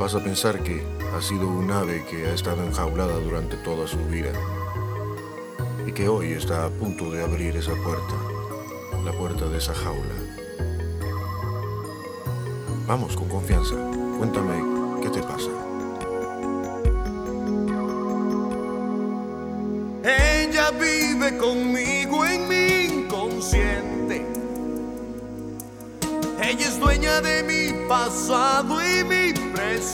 vas a pensar que ha sido un ave que ha estado enjaulada durante toda su vida y que hoy está a punto de abrir esa puerta, la puerta de esa jaula. Vamos, con confianza, cuéntame qué te pasa. Ella vive conmigo en mi inconsciente. Ella es dueña de mi pasado y